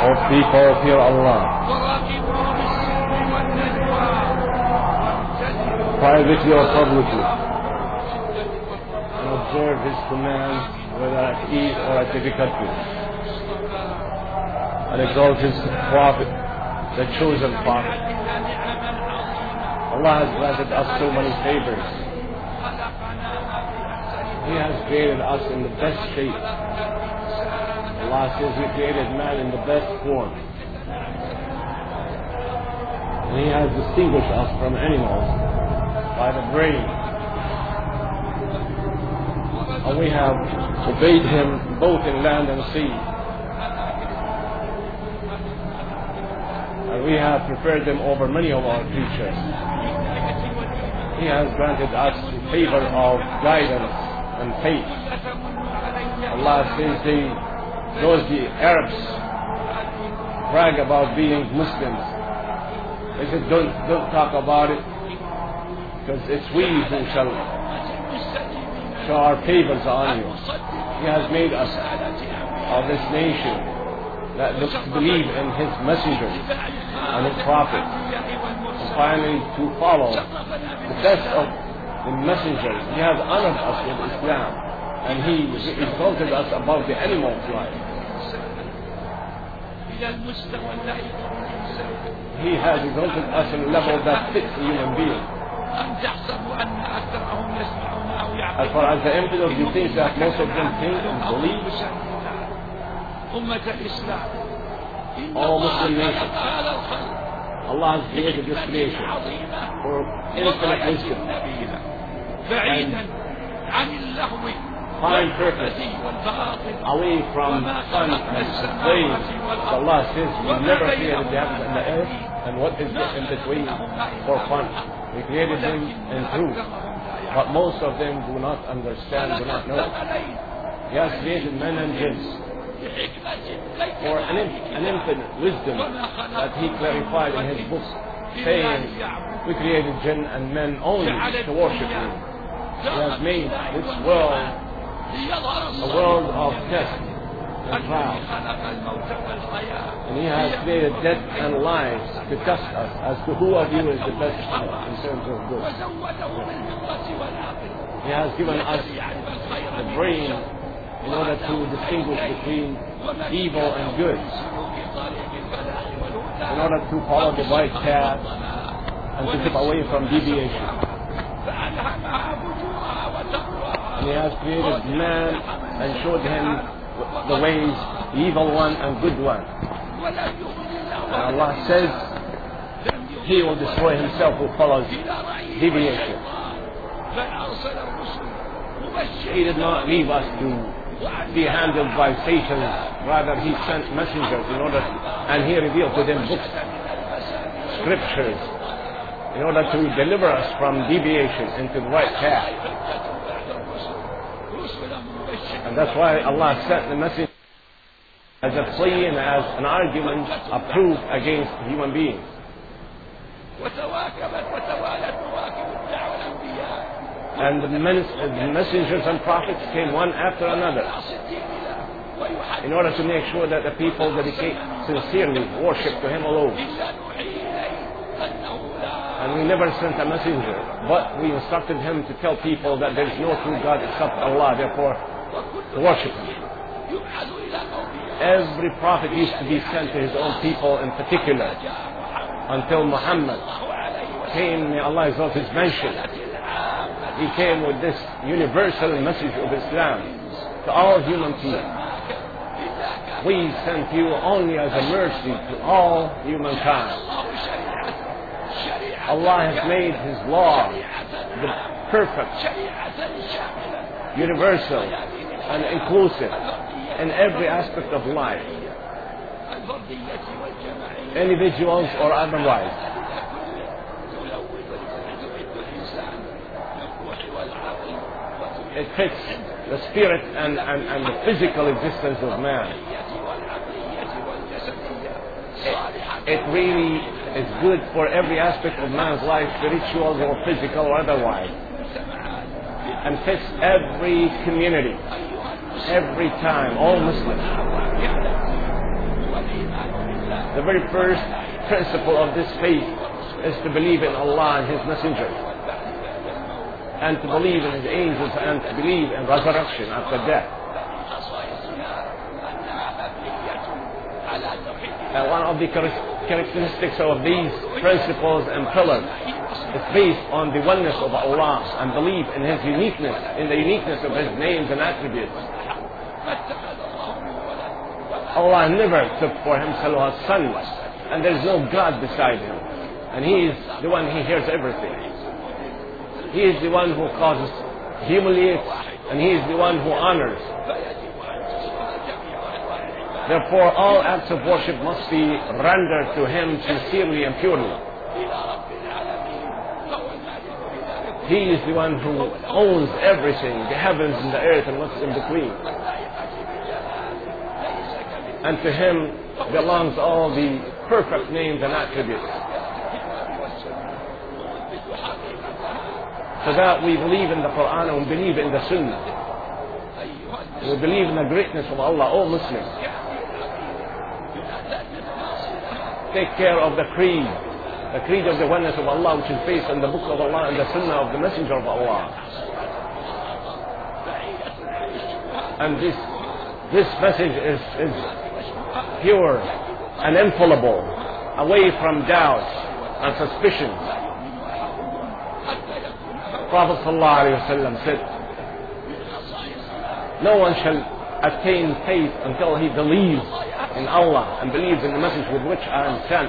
O people, fear Allah. Privately or publicly. And observe His commands, whether at ease or at difficulty. And exalt His Prophet, the chosen Prophet. Allah has granted us so many favors. He has created us in the best shape. Allah says He created man in the best form. And He has distinguished us from animals by the brain. And we have obeyed Him both in land and sea. And we have preferred them over many of our creatures. He has granted us the favor of guidance and faith. Allah says those the Arabs brag about being Muslims. They said don't talk about it, because it's we who shall show our favors on you. He has made us of this nation that looks to believe in His messengers and His prophets, and finally to follow the best of the messengers. He has honored us with Islam, and He exalted us above the animals' life. He has exalted us in a level that fits a human being. As far as the infidels, you think that most of them think and believe? All Muslim nations, Allah has created this creation for infinite wisdom and fine purpose, away from fun and slaves. Allah says we never created the heavens and the earth and what is in between for fun. We created them in truth, but most of them do not understand, do not know. He has created men and jinns for an infinite wisdom that He clarified in His books, saying, we created jinn and men only to worship Me. He has made this world a world of test and trial. And He has created death and lives to test us as to who of you is the best in terms of good. He has given us the brain in order to distinguish between evil and good, in order to follow the right path and to keep away from deviation. And He has created man and showed him the ways, the evil one and good one. And Allah says He will destroy himself who follows deviation. He did not leave us to be handled by Satan. Rather, He sent messengers and He revealed to them books, scriptures, in order to deliver us from deviation into the right path. And that's why Allah sent the message as a plea and as an argument, a proof against human beings. And the messengers and prophets came one after another in order to make sure that the people dedicate sincerely worship to Him alone. And we never sent a messenger, but we instructed him to tell people that there is no true God except Allah, therefore to worship Him. Every prophet used to be sent to his own people in particular, until Muhammad came, may Allah exalt His mention. He came with this universal message of Islam to all human beings. We sent you only as a mercy to all humankind. Allah has made His law the perfect, universal, and inclusive in every aspect of life, individuals or otherwise. It fits the spirit and the physical existence of man. It really is good for every aspect of man's life, spiritual or physical or otherwise, and fits every community, every time, all Muslims. The very first principle of this faith is to believe in Allah and His messengers, and to believe in His angels, and to believe in resurrection after death. And one of the characteristics of these principles and pillars is based on the oneness of Allah and belief in His uniqueness, in the uniqueness of His names and attributes. Allah never took for Himself a son, and there is no God beside Him. And He is the one, He hears everything. He is the one who causes, humiliates, and He is the one who honors. Therefore, all acts of worship must be rendered to Him sincerely and purely. He is the one who owns everything, the heavens and the earth and what's in between. And to Him belongs all the perfect names and attributes. So that we believe in the Quran and we believe in the Sunnah. We believe in the greatness of Allah, all Muslims. Take care of the creed of the oneness of Allah, which is based on the Book of Allah and the Sunnah of the Messenger of Allah. And this message is pure and infallible, away from doubts and suspicions. Prophet ﷺ said, no one shall attain faith until he believes in Allah and believes in the message with which I am sent.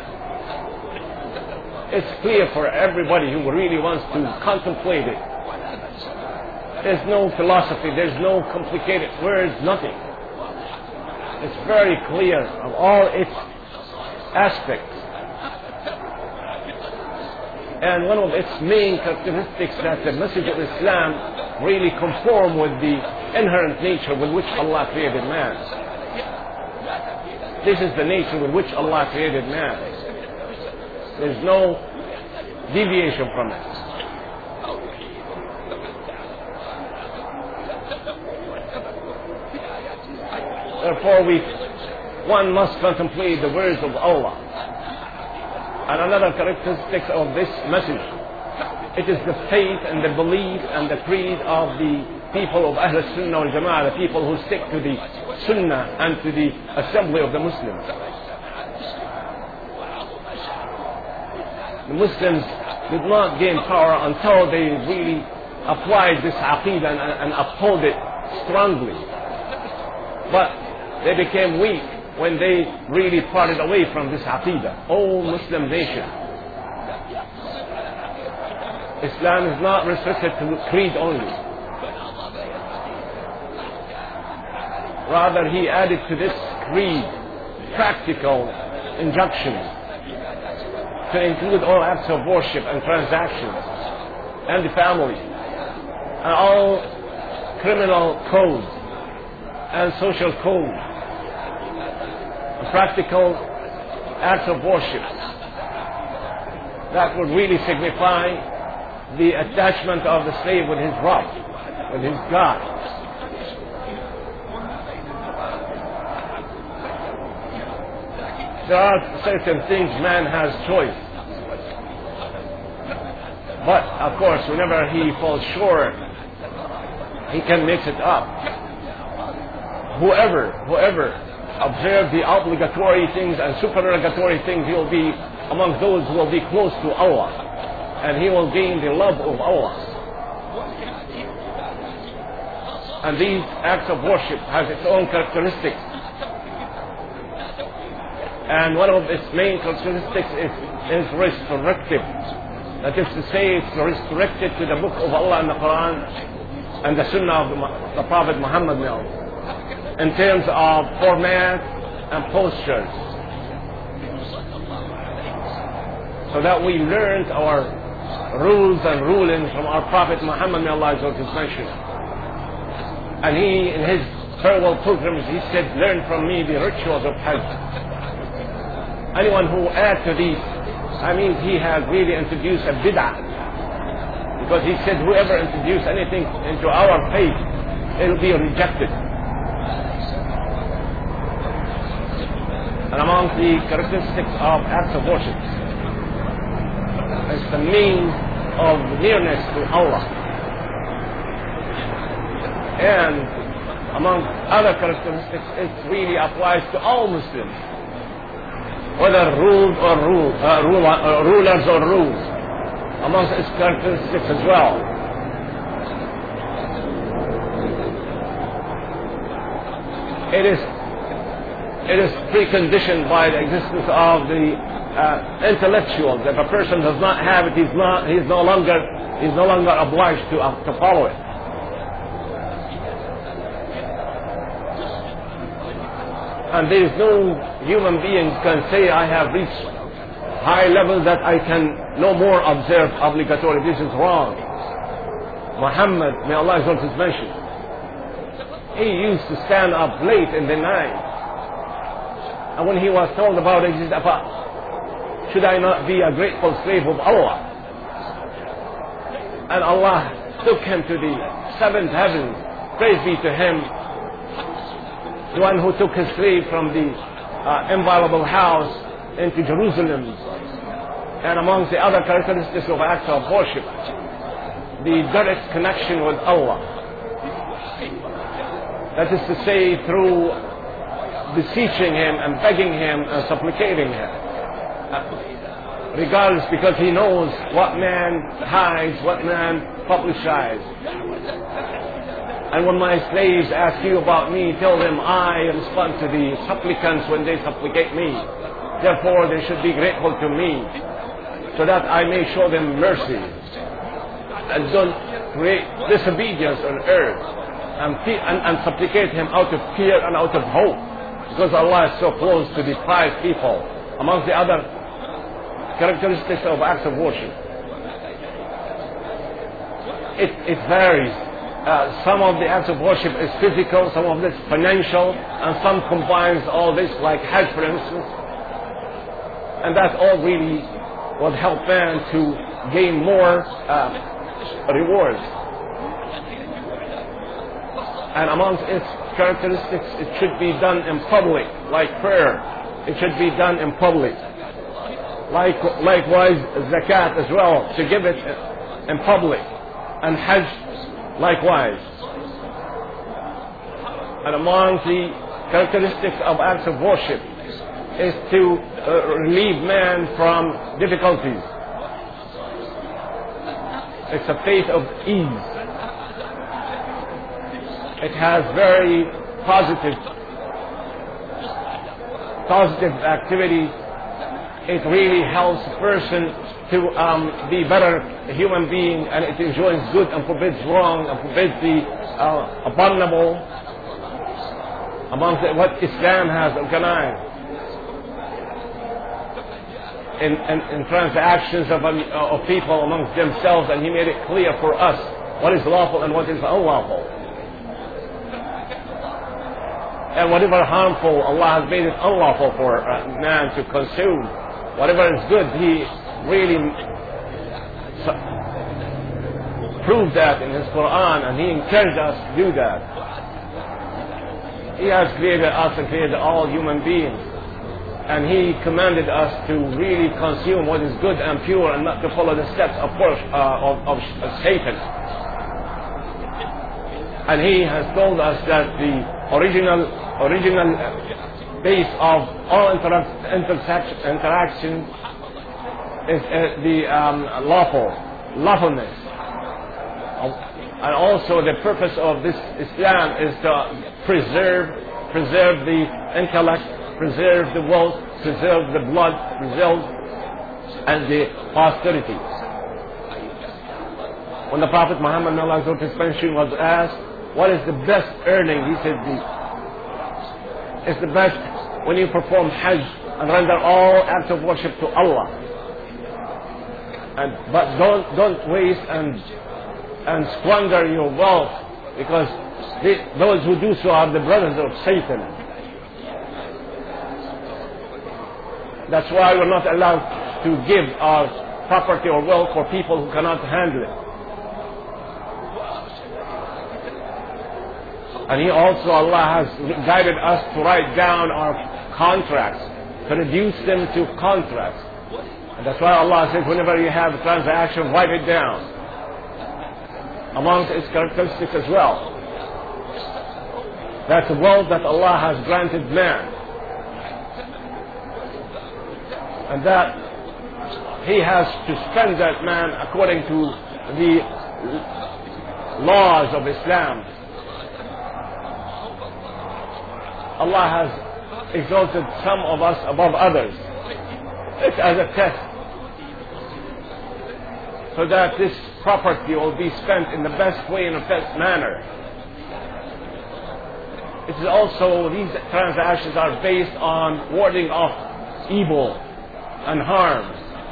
It's clear for everybody who really wants to contemplate it. There's no philosophy, there's no complicated words, nothing. It's very clear of all its aspects. And one of its main characteristics that the message of Islam really conform with the inherent nature with which Allah created man. This is the nature with which Allah created man. There's no deviation from it. Therefore, one must contemplate the words of Allah. And another characteristic of this message, it is the faith and the belief and the creed of the people of Ahl Sunnah wal Jama'ah, the people who stick to the Sunnah and to the assembly of the Muslims. The Muslims did not gain power until they really applied this aqidah and uphold it strongly. But they became weak when they really parted away from this aqidah. All Muslim nation. Islam is not restricted to creed only. Rather, he added to this creed practical injunctions to include all acts of worship and transactions and the family and all criminal codes and social codes. Practical acts of worship that would really signify the attachment of the slave with his Rabb, with his God. There are certain things man has choice, but of course whenever he falls short, he can mix it up. Whoever observe the obligatory things and supererogatory things, he will be among those who will be close to Allah, and he will gain the love of Allah. And these acts of worship has its own characteristics, and one of its main characteristics is restrictive. That is to say, it's restricted to the book of Allah and the Quran and the Sunnah of the Prophet Muhammad in terms of format and postures, so that we learned our rules and rulings from our Prophet Muhammad, may Allah mention. And he, in his farewell pilgrimage, he said, learn from me the rituals of Hajj. Anyone who adds to these, he has really introduced a bid'ah, because he said whoever introduces anything into our faith, it will be rejected. And among the characteristics of acts of worship is the means of nearness to Allah. And among other characteristics, it really applies to all Muslims, whether ruled or rulers or rules, amongst its characteristics as well. It is preconditioned by the existence of the intellectuals. If a person does not have it, he's no longer obliged to follow it. And there is no human being can say, I have reached high level that I can no more observe obligatory. This is wrong. Muhammad, may Allah exalt his mention, he used to stand up late in the night. And when he was told about it, he said, should I not be a grateful slave of Allah? And Allah took him to the seventh heaven. Praise be to him, the one who took his slave from the inviolable house into Jerusalem. And amongst the other characteristics of acts of worship, the direct connection with Allah. That is to say, through beseeching him and begging him and supplicating him. Regardless, because he knows what man hides, what man publicizes. And when my slaves ask you about me, tell them I respond to the supplicants when they supplicate me. Therefore, they should be grateful to me, so that I may show them mercy. And don't create disobedience on earth. And supplicate him out of fear and out of hope. Because Allah is so close to the pious people. Amongst the other characteristics of acts of worship, it varies. Some of the acts of worship is physical, some of this financial, and some combines all this, like Hajj for instance. And that all really would help man to gain more rewards. And amongst its characteristics, it should be done in public, like prayer. It should be done in public. Likewise, zakat as well, to give it in public. And Hajj, likewise. And among the characteristics of acts of worship is to relieve man from difficulties. It's a faith of ease. It has very positive activity. It really helps a person to be better human being, and it enjoins good and forbids wrong and forbids the abominable amongst what Islam has organized in transactions of people amongst themselves, and He made it clear for us what is lawful and what is unlawful. And whatever harmful, Allah has made it unlawful for man to consume. Whatever is good, He really proved that in His Quran, and He encouraged us to do that. He has created us and created all human beings, and He commanded us to really consume what is good and pure, and not to follow the steps of Satan. And He has told us that the original base of all interaction is the lawfulness. And also the purpose of this Islam is to preserve the intellect, preserve the wealth, preserve the blood, preserve and the posterity. When the Prophet Muhammad was asked, what is the best earning? He said, it's the best when you perform Hajj and render all acts of worship to Allah. But don't waste and squander your wealth, because those who do so are the brothers of Satan. That's why we're not allowed to give our property or wealth for people who cannot handle it. And Allah has guided us to write down our contracts to reduce them to contrast. And that's why Allah says, whenever you have a transaction, write it down. Amongst its characteristics as well, that's the wealth that Allah has granted man, and that he has to spend that man according to the laws of Islam. Allah has exalted some of us above others. It's as a test, so that this property will be spent in the best way, in the best manner. It is also, these transactions are based on warding off evil and harm.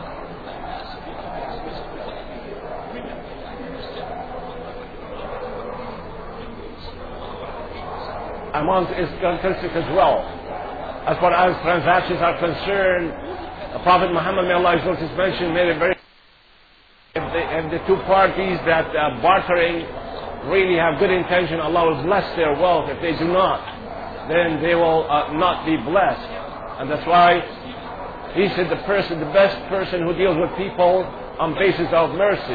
Amongst its characteristics as well, as far as transactions are concerned, the Prophet Muhammad, may Allah exalt his mention, made it very, if the two parties that are bartering really have good intention, Allah will bless their wealth. If they do not, then they will not be blessed. And that's why he said the best person who deals with people on basis of mercy.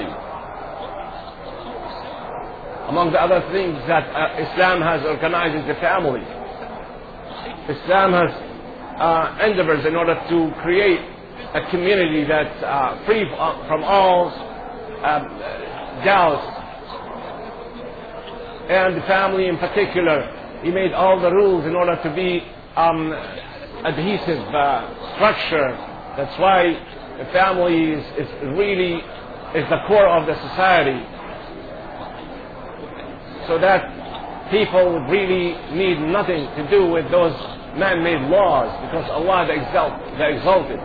Among the other things that Islam has organized is the family. Islam has endeavors in order to create a community that's free from all doubts. And the family in particular, he made all the rules in order to be adhesive structure. That's why the family is really the core of the society, so that people really need nothing to do with those man-made laws, because Allah the exalted.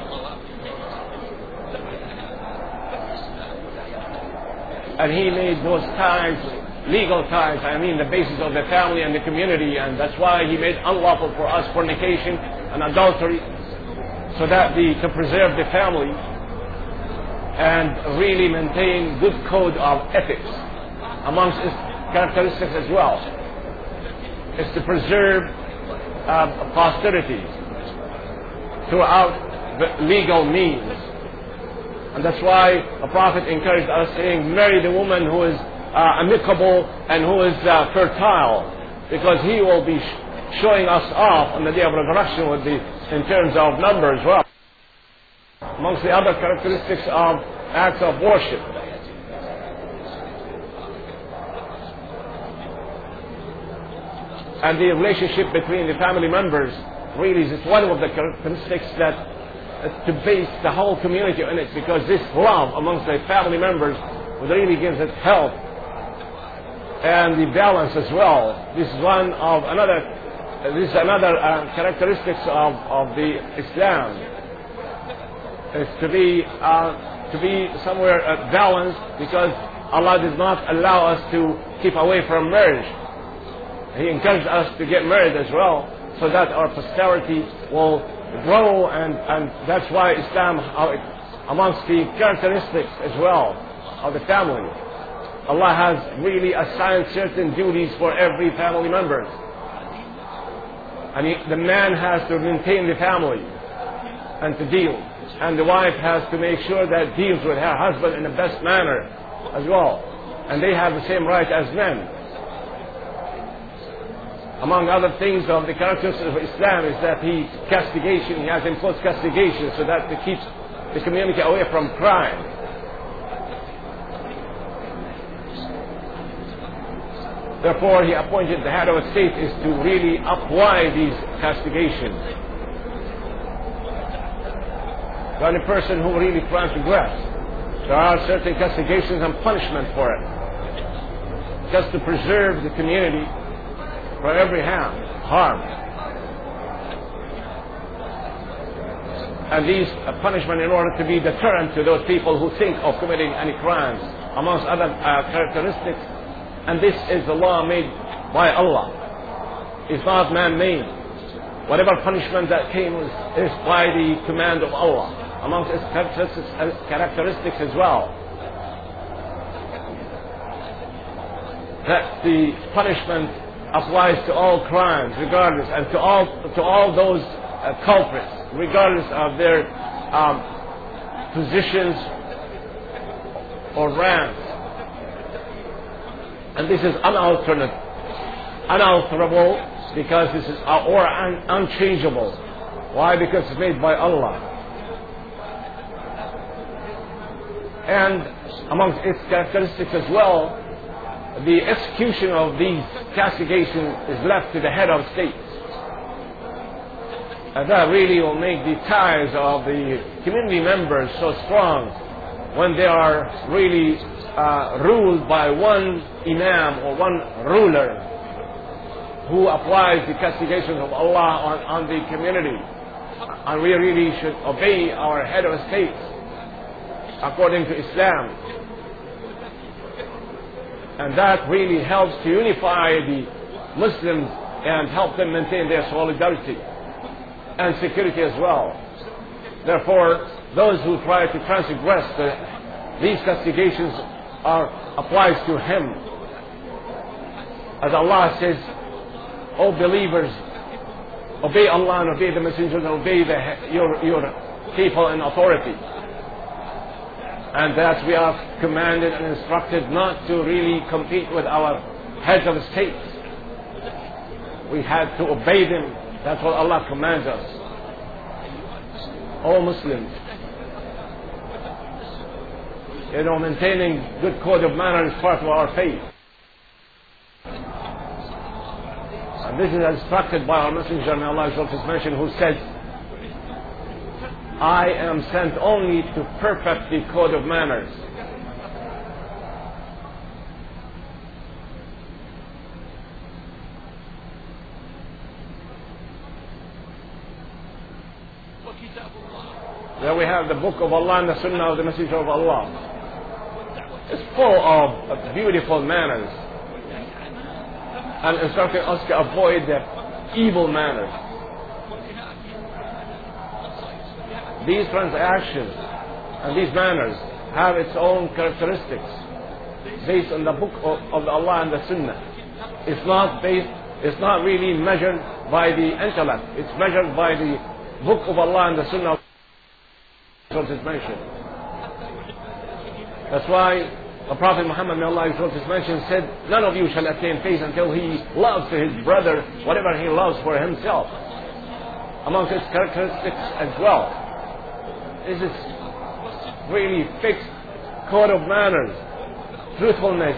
And he made those ties, legal ties, the basis of the family and the community, and that's why he made unlawful for us fornication and adultery, so that to preserve the family and really maintain good code of ethics. Amongst its characteristics as well is to preserve posterity throughout the legal means. And that's why the Prophet encouraged us, saying, marry the woman who is amicable and who is fertile, because he will be showing us off on the day of resurrection in terms of number as well. Amongst the other characteristics of acts of worship, and the relationship between the family members really is one of the characteristics that to base the whole community on it, because this love amongst the family members really gives it health and the balance as well. This is another characteristics of the Islam, is to be somewhere balanced, because Allah did not allow us to keep away from marriage. He encouraged us to get married as well, so that our posterity will grow, and that's why Islam, amongst the characteristics as well of the family, Allah has really assigned certain duties for every family member. And the man has to maintain the family and to deal, and the wife has to make sure that deals with her husband in the best manner as well. And they have the same right as men. Among other things of the characteristics of Islam is that he has imposed castigation, so that to keep the community away from crime. Therefore, he appointed the head of a state is to really apply these castigations to any person who really transgress. There are certain castigations and punishment for it, just to preserve the community from every harm. And these punishment in order to be deterrent to those people who think of committing any crimes, amongst other characteristics. And this is the law made by Allah. It's not man-made. Whatever punishment that came is by the command of Allah, amongst its characteristics as well, that the punishment applies to all crimes regardless, and to all those culprits regardless of their positions or ranks. And this is unalterable, because this is unchangeable. Why? Because it's made by Allah. And amongst its characteristics as well, the execution of these castigations is left to the head of state. And that really will make the ties of the community members so strong when they are really ruled by one imam or one ruler who applies the castigations of Allah on the community. And we really should obey our head of state according to Islam. And that really helps to unify the Muslims and help them maintain their solidarity and security as well. Therefore, those who try to transgress these castigations applies to him. As Allah says, O believers, obey Allah and obey the messengers and obey your people in authority. And that we are commanded and instructed not to really compete with our heads of state. We had to obey them. That's what Allah commands us. All Muslims, maintaining good code of manner is part of our faith. And this is instructed by our Messenger, may Allah exalt his mention, who said, I am sent only to perfect the code of manners. There we have the book of Allah and the Sunnah of the Messenger of Allah. It's full of beautiful manners and instructing us to avoid the evil manners. These transactions and these manners have its own characteristics based on the book of Allah and the Sunnah. It's not really measured by the intellect. It's measured by the book of Allah and the Sunnah. That's why the Prophet Muhammad, may Allah exalt his mention, said, none of you shall attain faith until he loves to his brother whatever he loves for himself. Amongst its characteristics as well, this is really fixed code of manners, truthfulness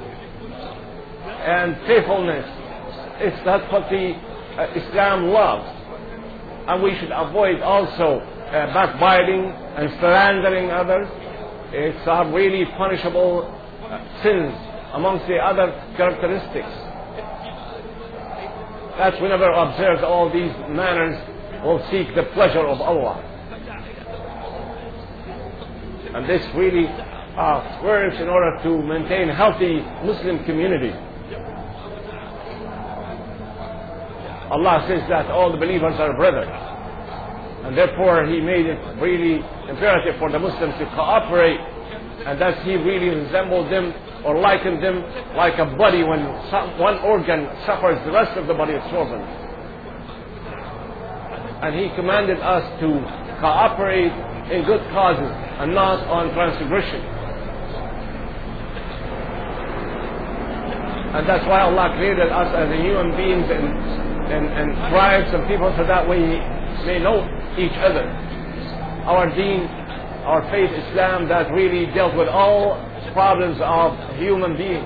and faithfulness. That's what the Islam loves. And we should avoid also backbiting and slandering others. It's really punishable sins amongst the other characteristics. That's whenever observes all these manners will seek the pleasure of Allah. And this really works in order to maintain a healthy Muslim community. Allah says that all the believers are brothers. And therefore He made it really imperative for the Muslims to cooperate, and thus He really resembled them or likened them like a body. When one organ suffers, the rest of the body is shortened. And He commanded us to cooperate in good causes and not on transgression. And that's why Allah created us as human beings and tribes and people, so that we may know each other. Our deen, our faith, Islam, that really dealt with all problems of human beings.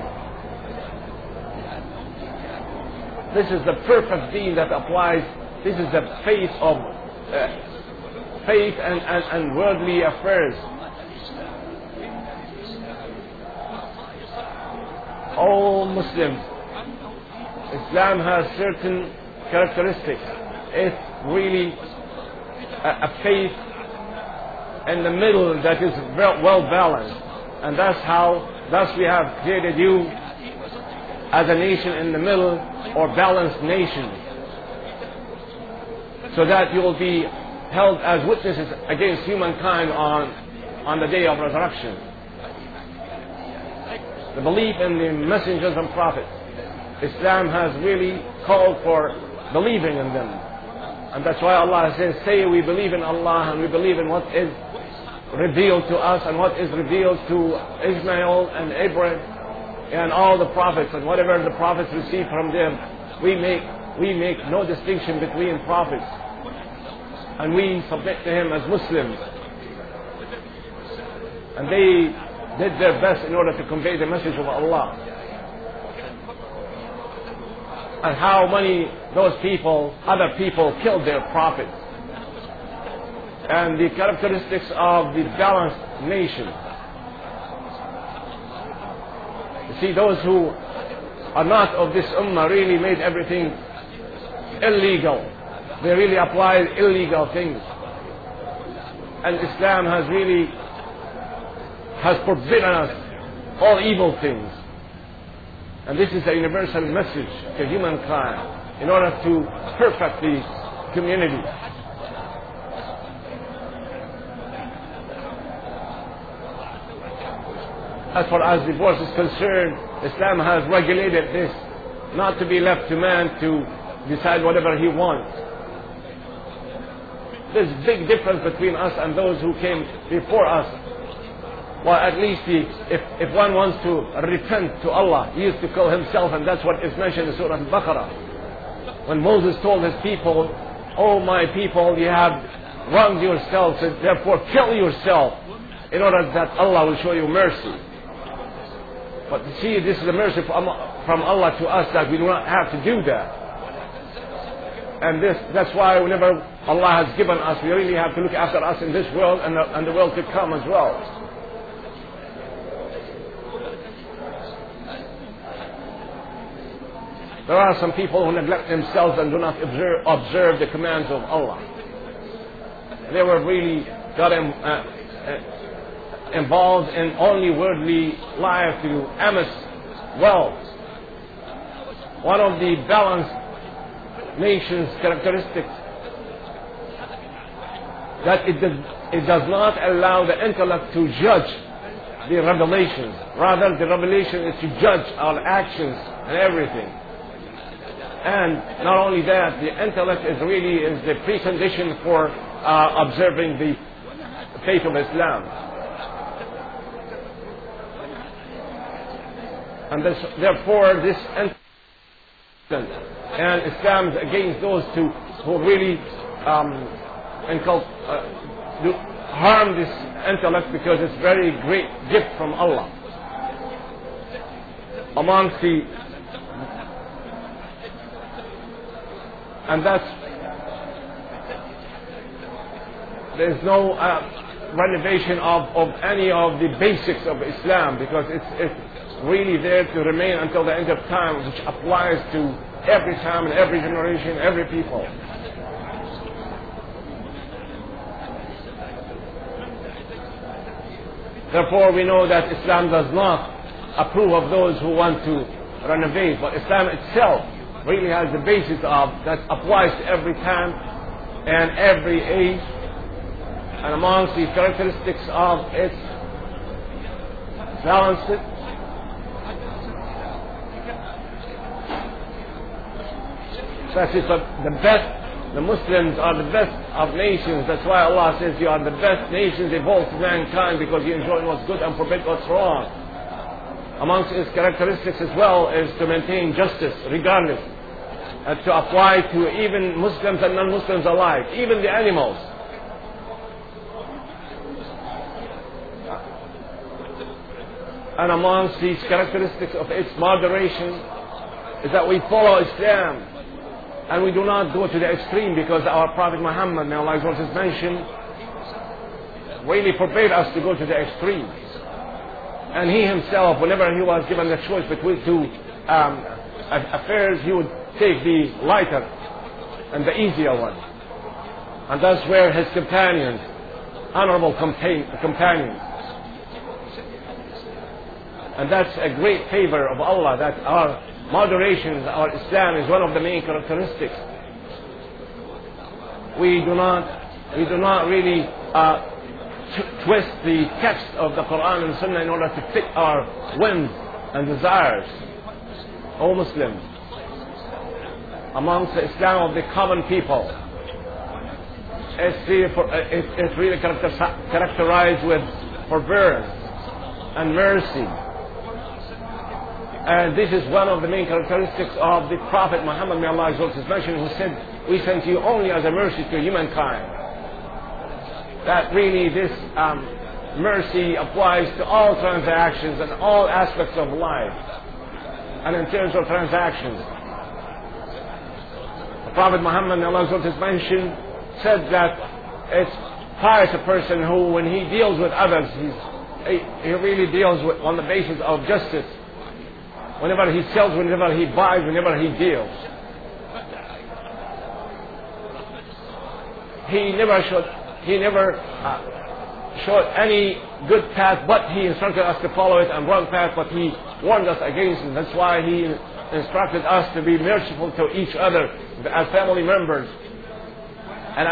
This is the perfect deen that applies. This is the faith of faith and worldly affairs. All Muslims, Islam has certain characteristics. It's really a faith in the middle that is well balanced, and thus we have created you as a nation in the middle, or balanced nation, so that you will be held as witnesses against humankind on the day of resurrection. The belief in the messengers and prophets, Islam has really called for believing in them And that's why Allah says, say we believe in Allah and we believe in what is revealed to us and what is revealed to Ismail and Abraham and all the prophets, and whatever the prophets receive from them. We make no distinction between prophets, and we submit to him as Muslims. And they did their best in order to convey the message of Allah. And how many other people killed their prophets. And the characteristics of the balanced nation. You see, those who are not of this ummah really made everything illegal. They really applied illegal things. And Islam has forbidden us all evil things. And this is a universal message to humankind in order to perfect the community. As far as divorce is concerned, Islam has regulated this, not to be left to man to decide whatever he wants. There's a big difference between us and those who came before us. Well, at least if one wants to repent to Allah, he used to kill himself, and that's what is mentioned in Surah Al-Baqarah. When Moses told his people, "Oh my people, you have wronged yourselves, and therefore kill yourself in order that Allah will show you mercy." But see, this is a mercy from Allah to us, that we do not have to do that. And that's why whenever Allah has given us, we really have to look after us in this world and the world to come as well. There are some people who neglect themselves and do not observe the commands of Allah. They were really got involved in only worldly life to amass wealth. One of the balanced nation's characteristics, that it does not allow the intellect to judge the revelations. Rather, the revelation is to judge our actions and everything. And not only that, the intellect is the precondition for observing the faith of Islam. And therefore, this and Islam is against those who really harm this intellect, because it's very great gift from Allah. Amongst the there's no renovation of any of the basics of Islam, because it's really there to remain until the end of time, which applies to every time and every generation, every people. Therefore, we know that Islam does not approve of those who want to renovate, but Islam itself really has the basis that applies to every time and every age. And amongst the characteristics of its balanced, that is the best. The Muslims are the best of nations. That's why Allah says you are the best nations of all to mankind, because you enjoy what's good and forbid what's wrong. Amongst its characteristics as well is to maintain justice regardless, and to apply to even Muslims and non-Muslims alike, even the animals. And amongst these characteristics of its moderation is that we follow Islam and we do not go to the extreme, because our Prophet Muhammad, may Allah's words is mentioned, really forbade us to go to the extreme. And he himself, whenever he was given the choice between two affairs, he would take the lighter and the easier one. And that's where his companions, honorable companions. And that's a great favor of Allah, that our moderation, our Islam is one of the main characteristics. We do not really twist the text of the Quran and Sunnah in order to fit our whims and desires. O Muslims, amongst the Islam of the common people it's really characterized with forbearance and mercy. And this is one of the main characteristics of the Prophet Muhammad, may Allah exalt his mention, who said, "We sent you only as a mercy to humankind." That really this mercy applies to all transactions and all aspects of life. And in terms of transactions, the Prophet Muhammad, may Allah exalt his mention, said that it's pious a person who, when he deals with others, he really deals with on the basis of justice. Whenever he sells, whenever he buys, whenever he deals, he never showed any good path, but he instructed us to follow it, and wrong path, but he warned us against it. That's why he instructed us to be merciful to each other as family members, and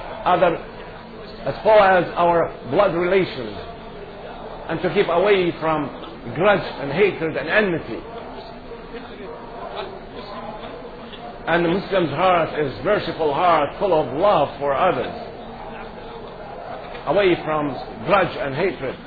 as far as our blood relations, and to keep away from grudge and hatred and enmity. And the Muslim's heart is merciful heart, full of love for others, away from grudge and hatred.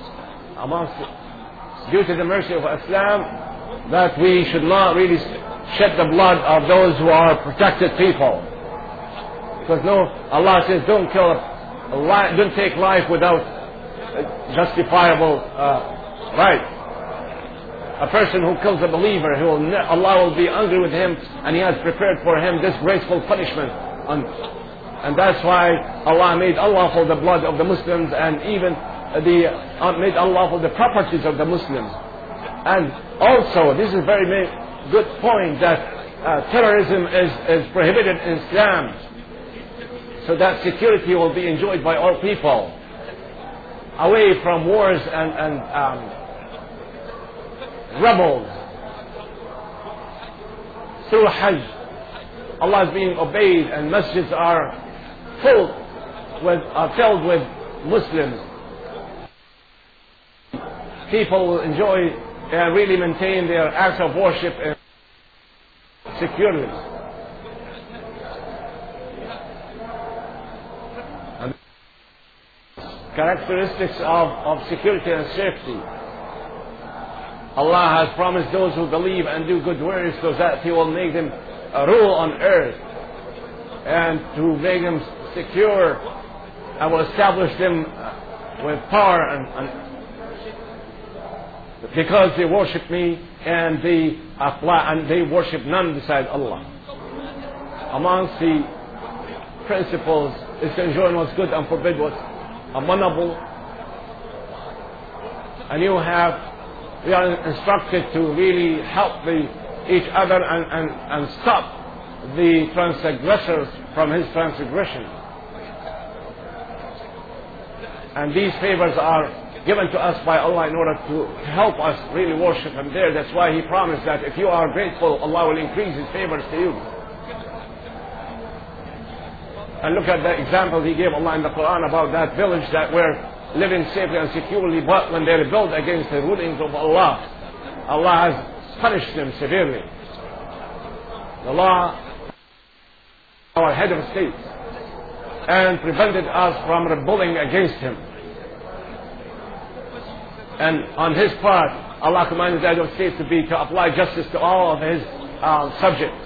Due to the mercy of Islam, that we should not really shed the blood of those who are protected people. Because Allah says, don't take life without justifiable right. A person who kills a believer, Allah will be angry with him, and He has prepared for him disgraceful punishment. And that's why Allah made unlawful the blood of the Muslims, and even made unlawful the properties of the Muslims. And also, this is a very good point, that terrorism is prohibited in Islam, so that security will be enjoyed by all people, away from wars and rebels. Through Hajj, Allah is being obeyed, and masjids are filled with Muslims. People will enjoy and really maintain their acts of worship in securely. And characteristics of security and safety. Allah has promised those who believe and do good works, so that He will make them rule on earth, and to make them secure, and will establish them with power, and because they worship Me, and they worship none besides Allah. Amongst the principles is to enjoin what's good and forbid what's abominable. And we are instructed to really help each other and stop the transgressors from his transgression. And these favors are given to us by Allah in order to help us really worship Him there. That's why He promised that if you are grateful, Allah will increase His favors to you. And look at the example He gave Allah in the Quran about that village that were living safely and securely, but when they rebelled against the rulings of Allah, Allah has punished them severely. Allah, our head of state, and prevented us from rebelling against Him. And on His part, Allah commanded the head of state to apply justice to all of His subjects.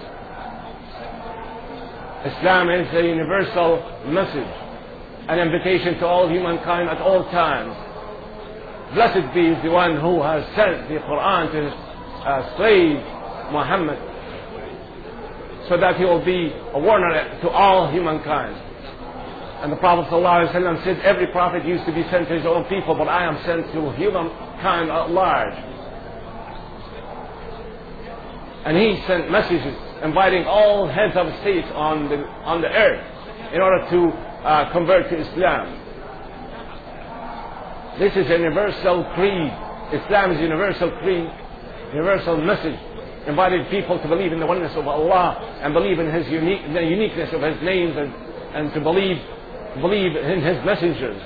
Islam is a universal message, an invitation to all humankind at all times. Blessed be the one who has sent the Quran to his slave Muhammad, so that he will be a warner to all humankind. And the Prophet ﷺ said, every prophet used to be sent to his own people, but I am sent to humankind at large. And he sent messages inviting all heads of states on the earth in order to convert to Islam. This is a universal creed. Islam is a universal creed, universal message, inviting people to believe in the oneness of Allah and believe in the uniqueness of His names, and to believe in His messengers.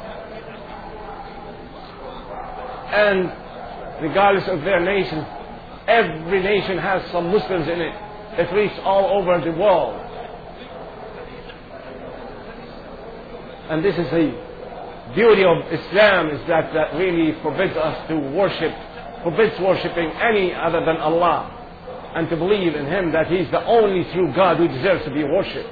And regardless of their nation, every nation has some Muslims in it. It reaches all over the world. And this is the beauty of Islam, is that really forbids us to worship, forbids worshipping any other than Allah, and to believe in Him that He's the only true God who deserves to be worshipped.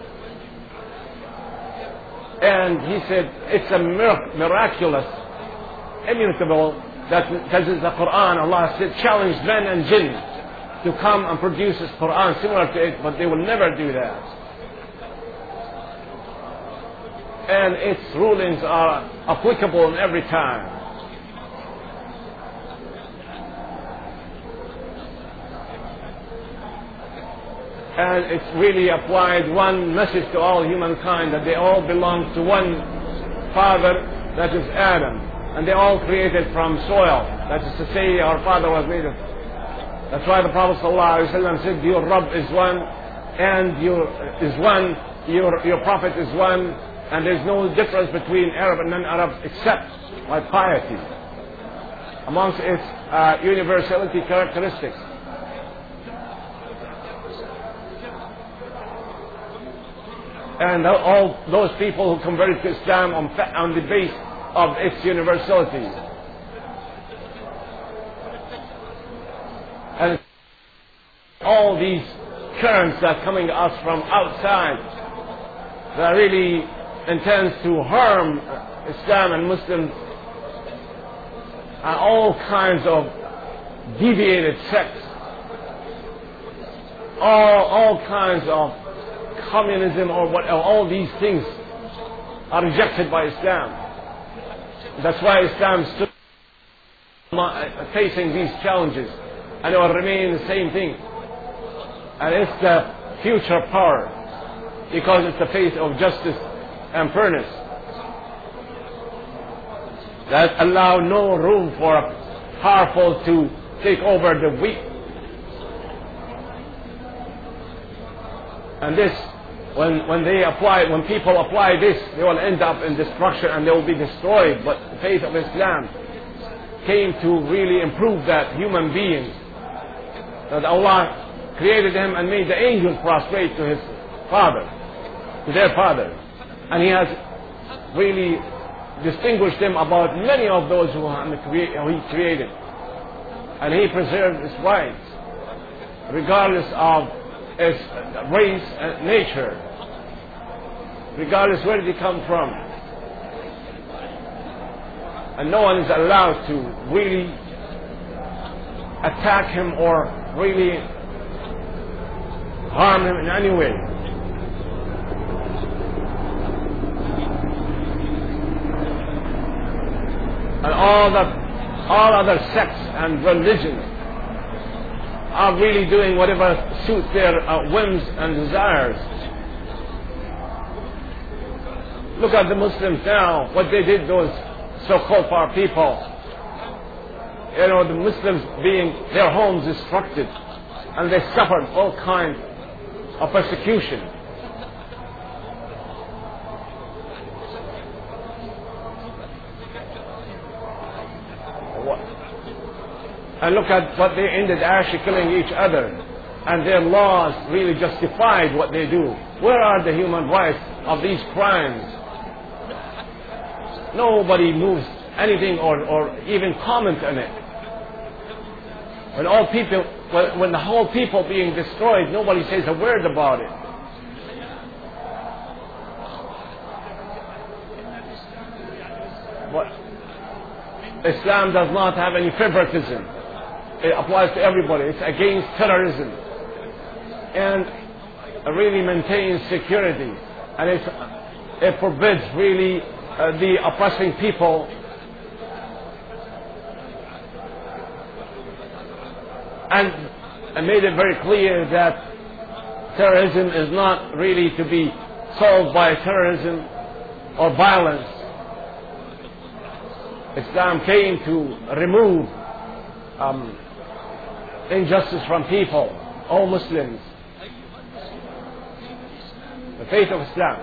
And He said it's a miraculous, immutable, that because it's the Quran, Allah said challenged men and jinn to come and produce this Quran similar to it, but they will never do that. And its rulings are applicable in every time. And it's really applied one message to all humankind, that they all belong to one Father, that is Adam. And they all created from soil. That is to say, our Father was made of. That's why the Prophet ﷺ said, your Rabb is one, and your Prophet is one, and there's no difference between Arab and non-Arab except by piety, amongst its universality characteristics. And all those people who converted to Islam on the base of its universality. And all these currents that are coming to us from outside, that really intends to harm Islam and Muslims, and all kinds of deviated sects, all kinds of communism or what, all these things are rejected by Islam. That's why Islam stood facing these challenges, and it will remain the same thing. And it's the future power, because it's the faith of justice and fairness that allow no room for a powerful to take over the weak. And this, when people apply this, they will end up in destruction and they will be destroyed. But the faith of Islam came to really improve that human being, that Allah created him and made the angels prostrate to his father, to their father, and He has really distinguished them about many of those who He created, and He preserved His rights regardless of its race and nature, regardless where did he come from. And no one is allowed to really attack him or really harm him in any way. And all other sects and religions are really doing whatever suits their whims and desires. Look at the Muslims now, what they did, those so-called poor people. You know, the Muslims being their homes destructed, and they suffered all kinds of persecution. And look at what they ended actually killing each other, and their laws really justified what they do. Where are the human rights of these crimes? Nobody moves anything or even comment on it. When the whole people being destroyed, nobody says a word about it. But Islam does not have any favoritism. It applies to everybody. It's against terrorism, and it really maintains security, and it forbids really the oppressing people. And made it very clear that terrorism is not really to be solved by terrorism or violence. Islam came to remove injustice from people, all Muslims. The faith of Islam,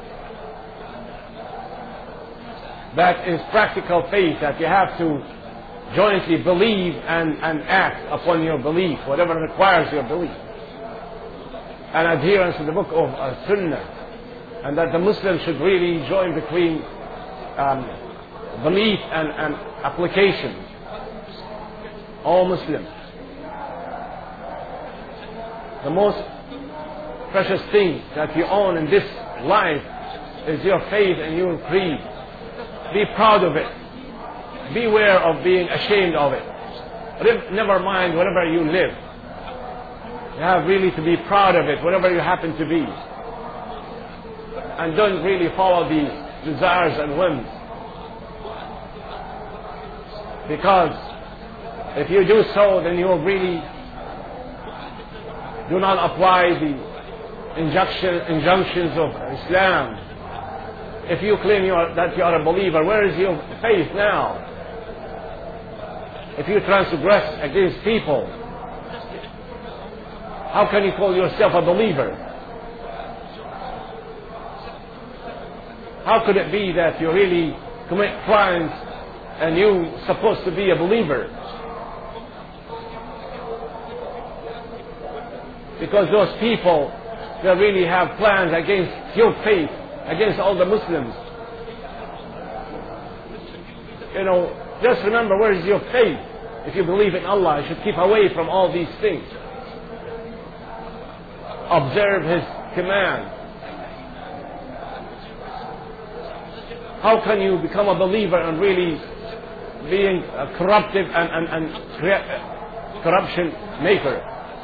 that is practical faith, that you have to jointly believe and act upon your belief, whatever requires your belief, and adherence to the book of Sunnah, and that the Muslims should really join between belief and application. All Muslims, the most precious thing that you own in this life is your faith and your creed. Be proud of it. Beware of being ashamed of it. Never mind wherever you live. You have really to be proud of it, wherever you happen to be. And don't really follow the desires and whims. Because if you do so, then you will really do not apply the injunctions of Islam. If you claim that you are a believer, where is your faith now? If you transgress against people, how can you call yourself a believer? How could it be that you really commit crimes and you're supposed to be a believer? Because those people, they really have plans against your faith, against all the Muslims. You know, just remember, where is your faith? If you believe in Allah, you should keep away from all these things. Observe His command. How can you become a believer and really being a corruptive and corruption maker?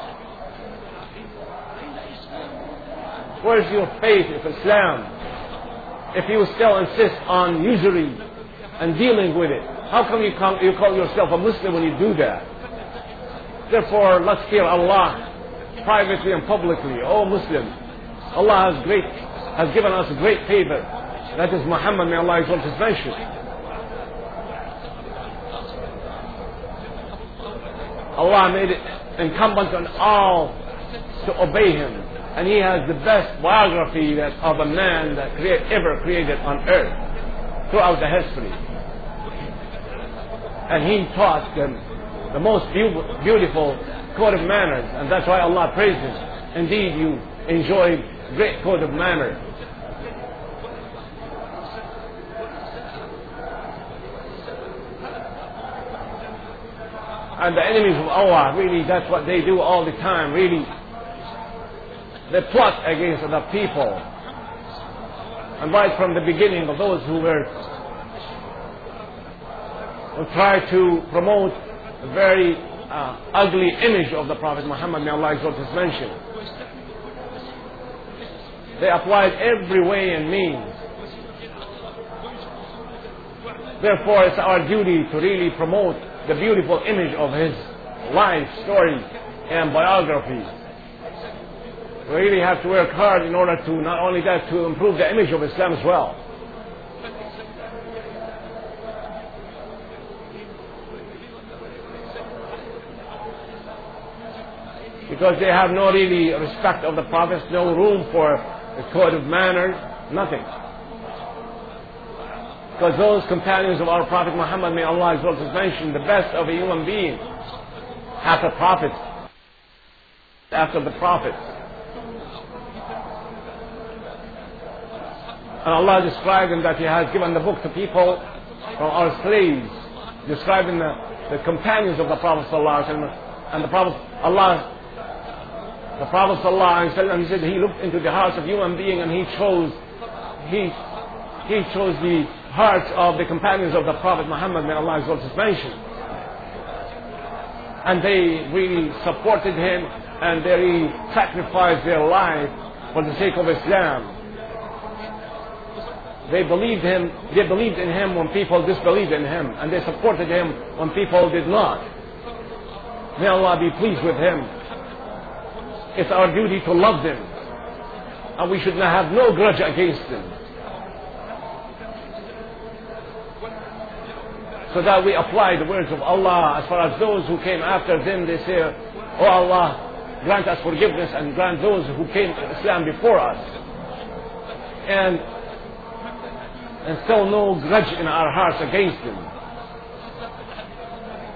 Where is your faith of Islam? If you still insist on usury and dealing with it, how come you call yourself a Muslim when you do that? Therefore, let's fear Allah privately and publicly. Oh Muslims, Allah has given us a great favor. That is Muhammad, may Allah exalt his nation. Allah made it incumbent on all to obey Him. And He has the best biography of a man that ever created on earth throughout the history. And He taught them the most beautiful code of manners, and that's why Allah praised Him. Indeed, you enjoy great code of manners. And the enemies of Allah, really, that's what they do all the time, really. They plot against the people. And right from the beginning of those who try to promote a very ugly image of the Prophet Muhammad, may Allah exalt his mention. They applied every way and means. Therefore, it's our duty to really promote the beautiful image of his life, story, and biography. We really have to work hard in order to, not only that, to improve the image of Islam as well. Because they have no really respect of the Prophet, no room for a code of manners, nothing. Because those companions of our Prophet Muhammad, may Allah exalt his mention, the best of a human being, after prophets, after the prophets. And Allah described him that He has given the book to people from our slaves, describing the companions of the Prophet ﷺ. And the Prophet ﷺ, he said he looked into the hearts of human beings and he chose the hearts of the companions of the Prophet Muhammad, may Allah exalt his mention. And they really supported him and they really sacrificed their life for the sake of Islam. They believed in him when people disbelieved in him, and they supported him when people did not. May Allah be pleased with him. It's our duty to love them, and we should have no grudge against them, so that we apply the words of Allah. As far as those who came after them, they say, "Oh Allah, grant us forgiveness and grant those who came to Islam before us." And still no grudge in our hearts against them.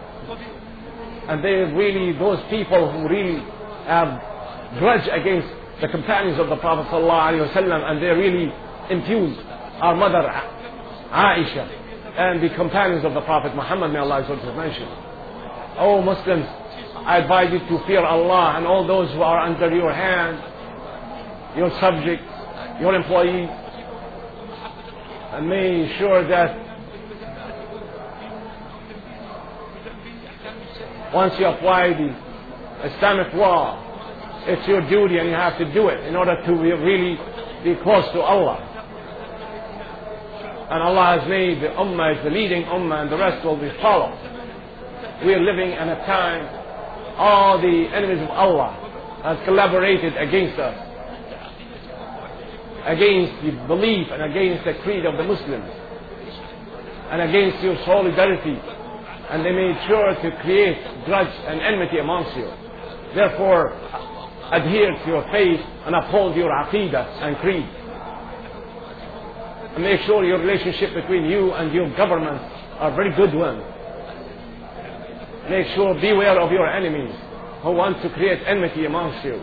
And they really, those people who really have grudge against the companions of the Prophet ﷺ, and they really infused our mother Aisha and the companions of the Prophet Muhammad, may Allah mention. Oh Muslims, I advise you to fear Allah and all those who are under your hand, your subjects, your employees, and make sure that once you apply the Islamic law, it's your duty and you have to do it in order to really be close to Allah. And Allah has made the Ummah as the leading Ummah, and the rest will be followed. We are living in a time all the enemies of Allah have collaborated against us, against the belief and against the creed of the Muslims, and against your solidarity, and they made sure to create grudge and enmity amongst you. Therefore, adhere to your faith and uphold your aqidah and creed, and make sure your relationship between you and your government are very good ones. Make sure, beware of your enemies who want to create enmity amongst you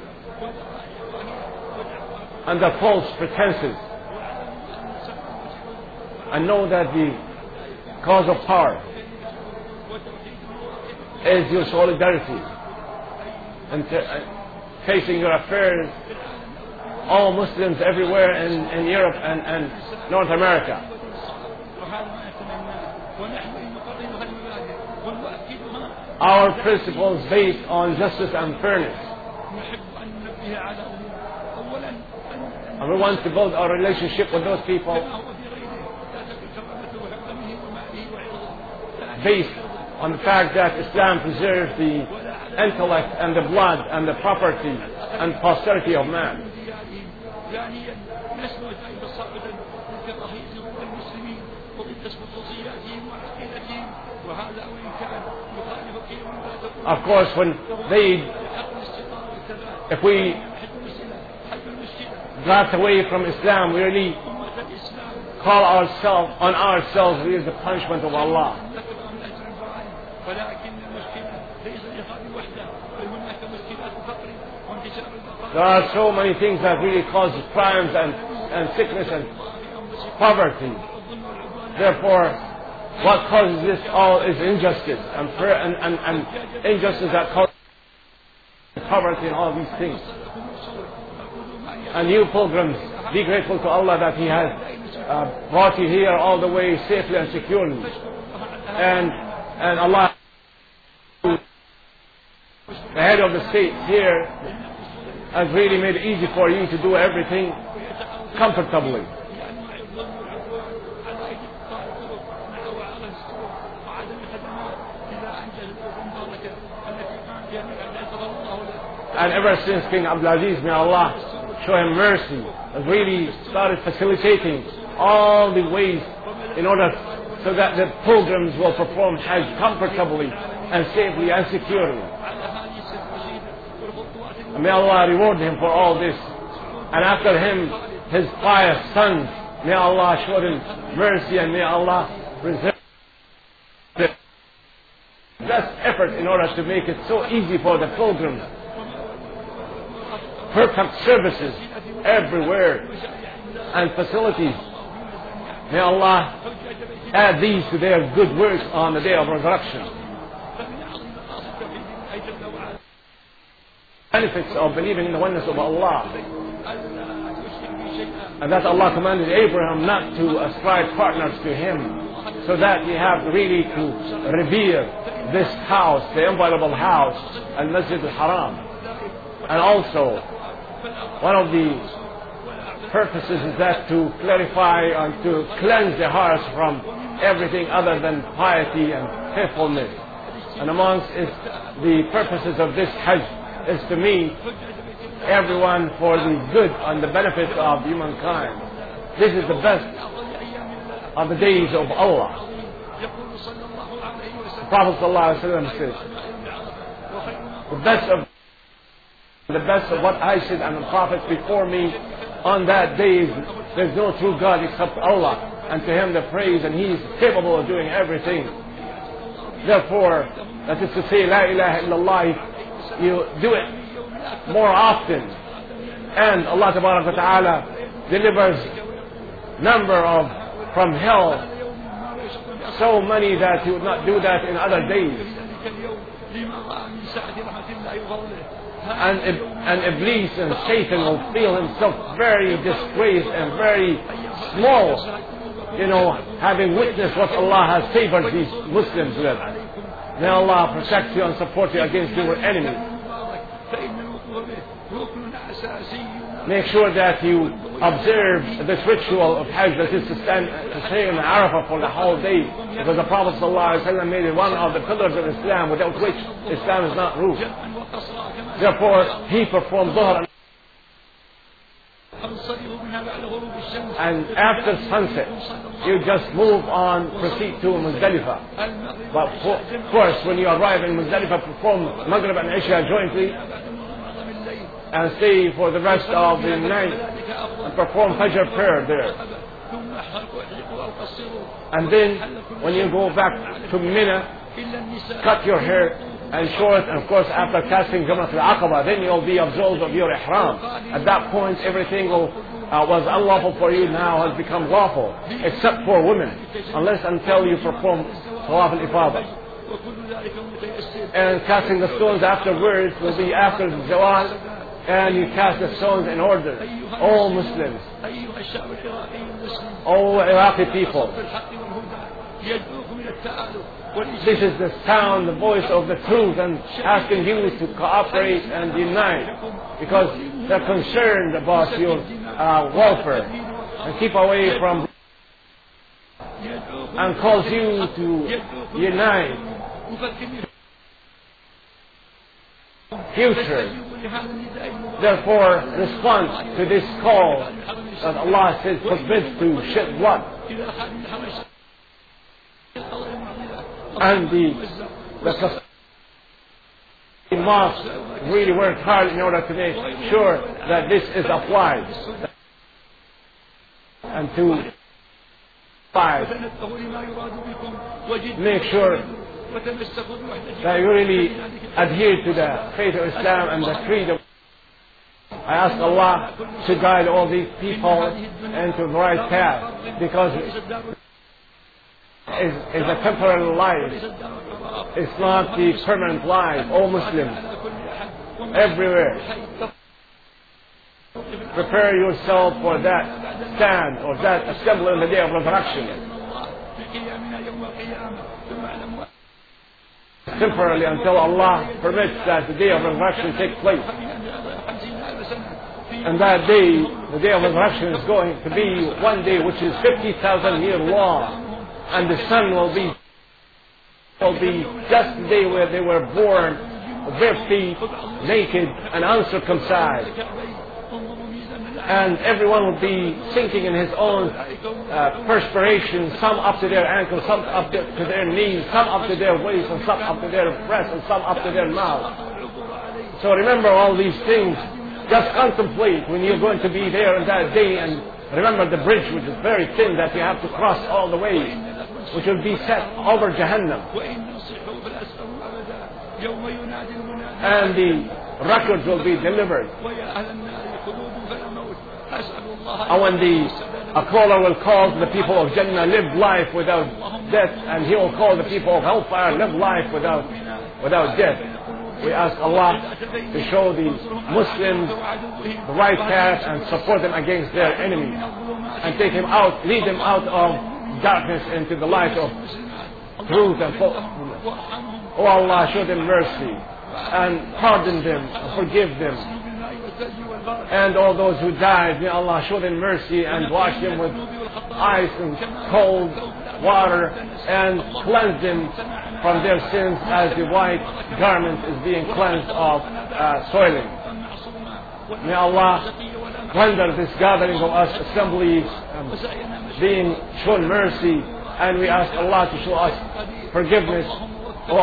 under false pretenses, and know that the cause of power is your solidarity and facing your affairs, all Muslims everywhere in Europe and North America. Our principles based on justice and fairness, and we want to build our relationship with those people based on the fact that Islam preserves the intellect and the blood and the property and posterity of man. Of course, if we got away from Islam, we really call on ourselves really the punishment of Allah. There are so many things that really cause crimes and sickness and poverty. Therefore, what causes this all is injustice and injustice that causes poverty and all these things. And you pilgrims, be grateful to Allah that He has brought you here all the way safely and securely. And Allah, the head of the state here, has really made it easy for you to do everything comfortably. And ever since King Abdulaziz, may Allah show him mercy, has really started facilitating all the ways in order so that the pilgrims will perform Hajj comfortably and safely and securely. And may Allah reward him for all this. And after him, his pious sons, may Allah show them mercy, and may Allah preserve the best effort in order to make it so easy for the pilgrims. Perfect services everywhere and facilities. May Allah add these to their good works on the day of resurrection. Benefits of believing in the oneness of Allah, and that Allah commanded Abraham not to ascribe partners to Him, so that we have really to revere this house, the inviolable house, Al-Masjid Al-Haram. And also, one of the purposes is that to clarify and to cleanse the hearts from everything other than piety and faithfulness. And amongst the purposes of this Hajj is to meet everyone for the good and the benefit of humankind. This is the best of the days of Allah. The Prophet ﷺ says, the best of what I said and the prophets before me on that day is there's no true God except Allah, and to Him the praise, and He is capable of doing everything. Therefore, that is to say, La ilaha illallah, you do it more often And Allah Ta'ala delivers number of from hell, so many that He would not do that in other days. And Iblis and Satan will feel himself very disgraced and very small, having witnessed what Allah has favored these Muslims with. May Allah protect you and support you against your enemies. Make sure that you observe this ritual of Hajj, that is to stay in Arafah for the whole day, because the Prophet ﷺ made it one of the pillars of Islam, without which Islam is not rooted. Therefore, he performed Dhuhr, and after sunset, you just move on, proceed to Muzdalifah. But of course, when you arrive in Muzdalifah, perform Maghrib and Isha jointly, and stay for the rest of the night, and perform Fajr prayer there. And then, when you go back to Mina, cut your hair and short, and of course after casting Jamrat al-Aqaba, then you'll be absolved of your ihram. At that point, everything was unlawful for you now has become lawful, except for women, until you perform Tawaf al-Ifadah. And casting the stones afterwards will be after the Zawal, and you cast the stones in order. All Muslims, all Iraqi people, this is the sound, the voice of the truth, and asking you to cooperate and unite, because they're concerned about your welfare, and keep away from, and calls you to unite. Future. Therefore, respond to this call that Allah says forbids to shed blood. And the mosque really worked hard in order to make sure that this is applied. And to make sure that you really adhere to the faith of Islam and the creed of. I ask Allah to guide all these people into the right path, because it's a temporary life. It's not the permanent life. All Muslims, everywhere, prepare yourself for that stand or that assembly on the day of resurrection. Temporarily, until Allah permits that the day of resurrection takes place. And that day, the day of resurrection, is going to be one day which is 50,000 years long, and the sun will be just the day where they were born, bare feet, naked and uncircumcised. And everyone will be sinking in his own perspiration, some up to their ankles, some up to their knees, some up to their waist, and some up to their breast, and some up to their mouth. So remember all these things. Just contemplate when you're going to be there on that day, and remember the bridge, which is very thin, that you have to cross all the way, which will be set over Jahannam. And the records will be delivered. And when a caller will call the people of Jannah, live life without death, and he will call the people of hellfire, live life without death. We ask Allah to show the Muslims the right path and support them against their enemies, and take them out, lead them out of darkness into the light of truth and faithfulness. Oh Allah, show them mercy and pardon them and forgive them. And all those who died, may Allah show them mercy and wash them with ice and cold water and cleanse them from their sins as the white garment is being cleansed of soiling. May Allah render this gathering of us assemblies being shown mercy, and we ask Allah to show us forgiveness. Oh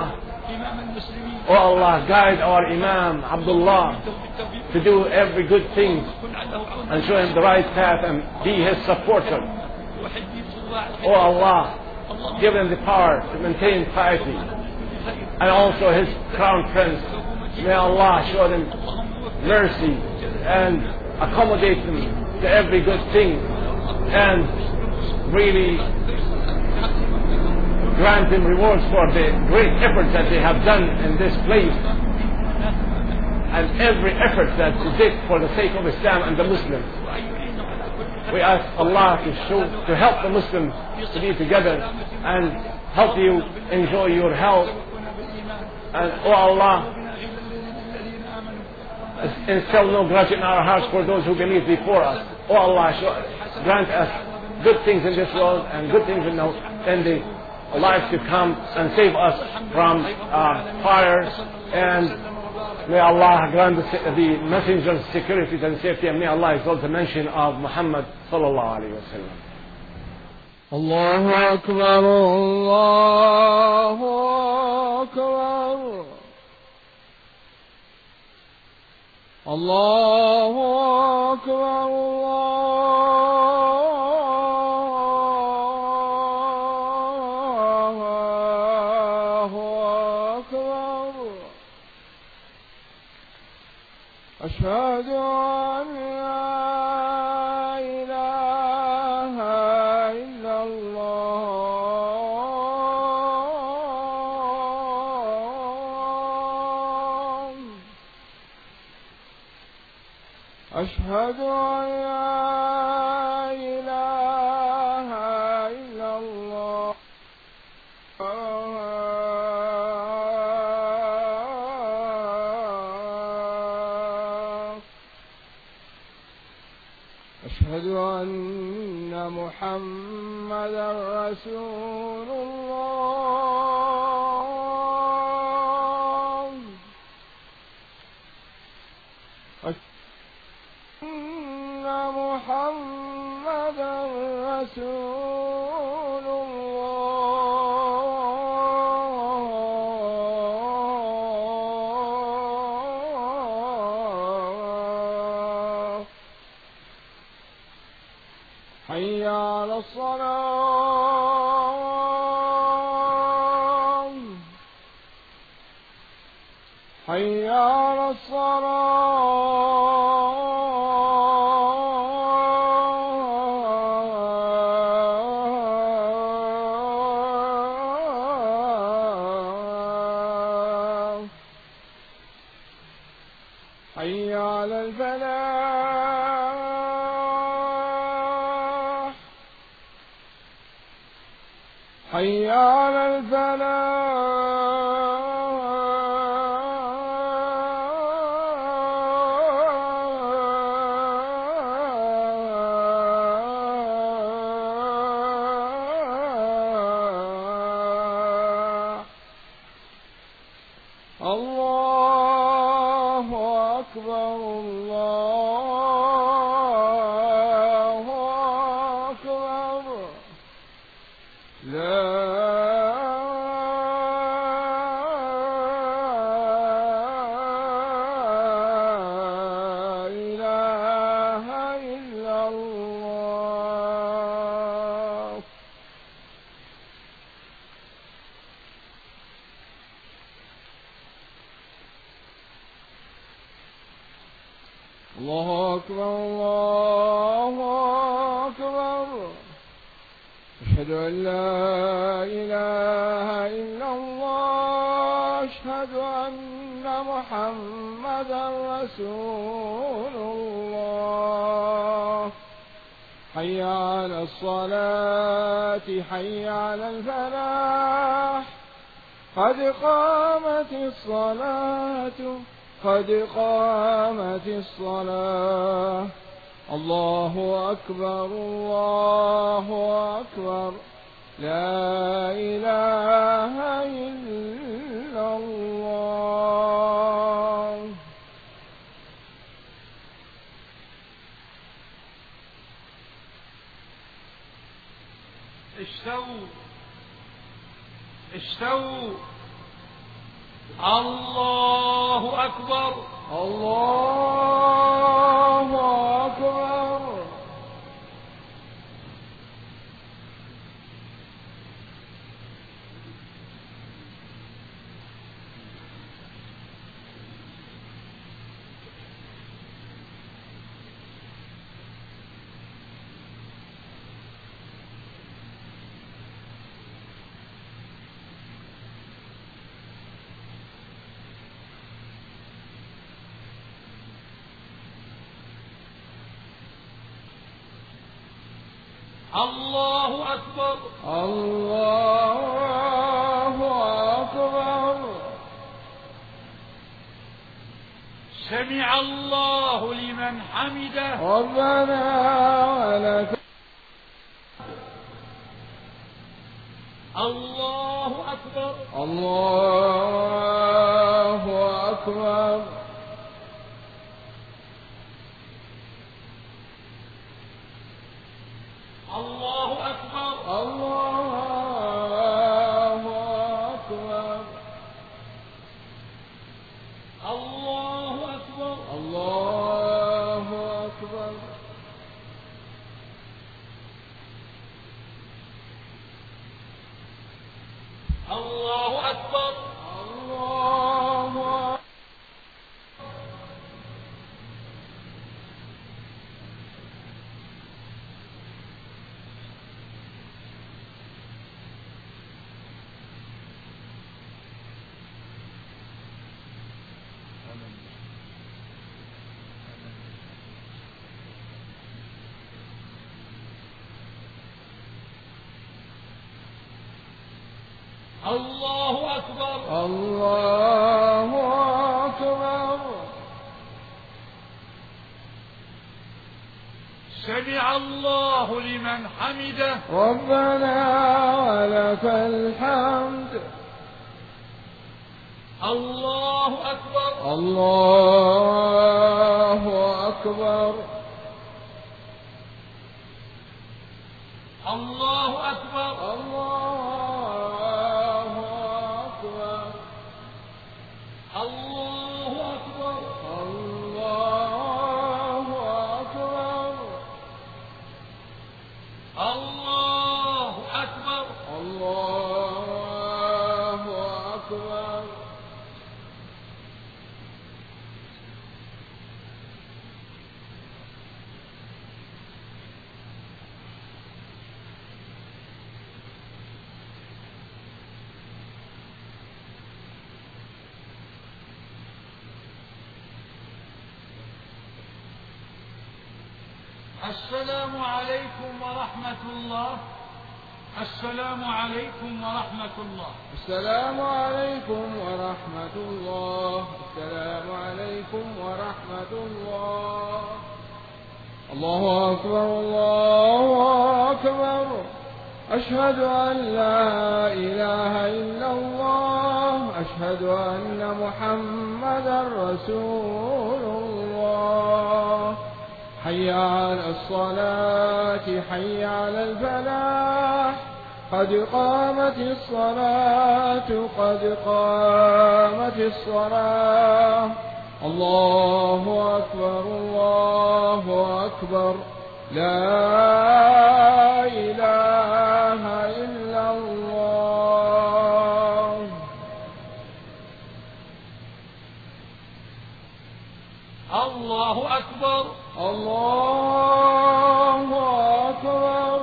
Allah, guide our Imam Abdullah to do every good thing and show him the right path and be his supporter. Oh Allah, give him the power to maintain piety, and also his crown prince. May Allah show them mercy and accommodate them to every good thing, and really grant them rewards for the great effort that they have done in this place, and every effort that they did for the sake of Islam and the Muslims. We ask Allah to help the Muslims to be together and help you enjoy your health. And oh Allah, instill no grudge in our hearts for those who believe before us. Oh Allah, grant us good things in this world and good things in the life to come, and save us from fires, and may Allah grant the messenger's security and safety, and may Allah exalt the mention of Muhammad sallallahu alayhi wa sallam. Allahu Akbar, Allahu Akbar, Allahu Akbar, أشهد أن لا إله إلا الله، أشهد أن لا إله إلا الله، أشهد أن محمدا رسول الله، أشهد أن محمدا رسول الله. حي على الصلاة، حي على الصلاة، حي على الفلاح، حي على الفلاح. الله أكبر، الله أكبر، لا إله إلا الله. الله أكبر، الله أكبر، أشهد أن لا إله إلا الله، أشهد أن محمدا رسول الله. حي على الصلاة، حي على الفلاح، قد قامت الصلاة، قد قامت الصلاة. الله أكبر، الله أكبر، لا إله إلا الله. استووا استووا، الله أكبر، الله أكبر. الله أكبر. الله أكبر. سمع الله لمن حمده. ربنا ولك. الله أكبر. الله أكبر. الله أكبر. الله أكبر. الله أكبر. الله أكبر. الله أكبر. الله أكبر. الله أكبر. الله أكبر. سمع الله لمن حمده. ربنا ولك الحمد. الله أكبر. الله أكبر. الله أكبر. الله أكبر. الله أكبر. الله أكبر. الله أكبر. الله أكبر. السلام عليكم ورحمة الله. السلام عليكم ورحمة الله. السلام عليكم ورحمة الله. السلام عليكم ورحمة الله. الله أكبر. الله أكبر. أشهد أن لا إله إلا الله. أشهد أن محمدا رسول الله. حي على الصلاة. حي على الفلاح. قد قامت الصلاة. قد قامت الصلاة. الله أكبر. الله أكبر. لا إله إلا الله. الله أكبر. الله أكبر.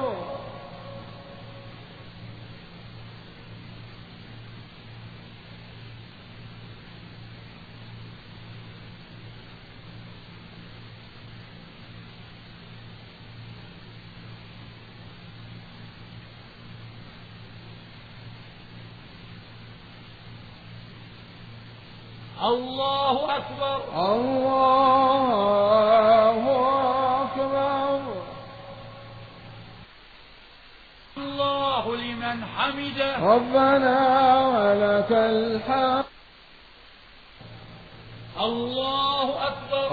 الله أكبر. الله أكبر. الله لمن حمده. ربنا ولك الحمد. الله أكبر.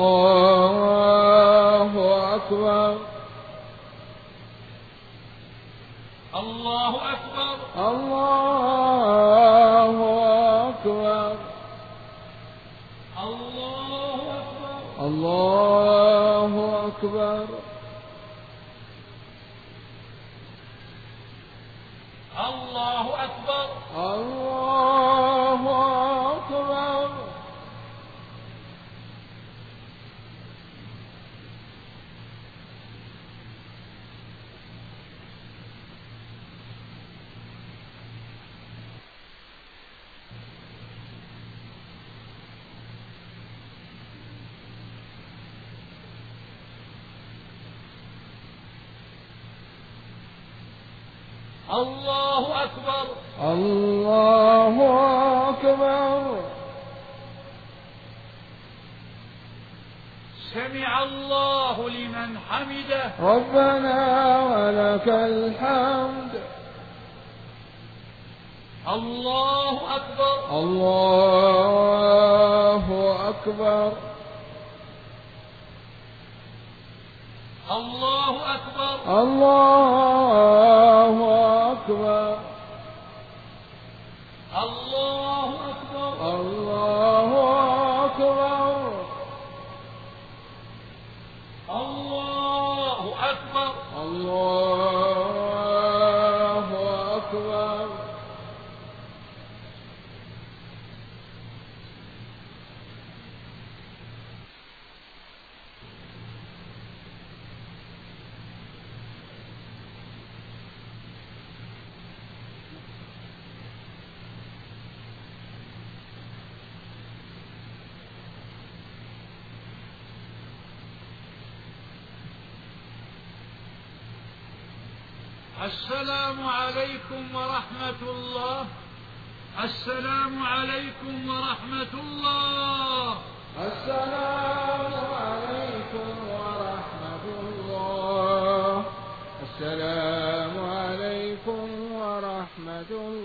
الله أكبر. الله أكبر. الله أكبر. الله أكبر. الله أكبر. الله أكبر. الله أكبر. الله أكبر. الله أكبر. سمع الله لمن حمده. ربنا ولك الحمد. الله أكبر. الله أكبر. الله أكبر. الله أكبر. الله أكبر. الله أكبر. الله أكبر. الله أكبر. السلام عليكم ورحمة الله. السلام عليكم ورحمة الله. السلام عليكم ورحمة الله. السلام عليكم ورحمة الله.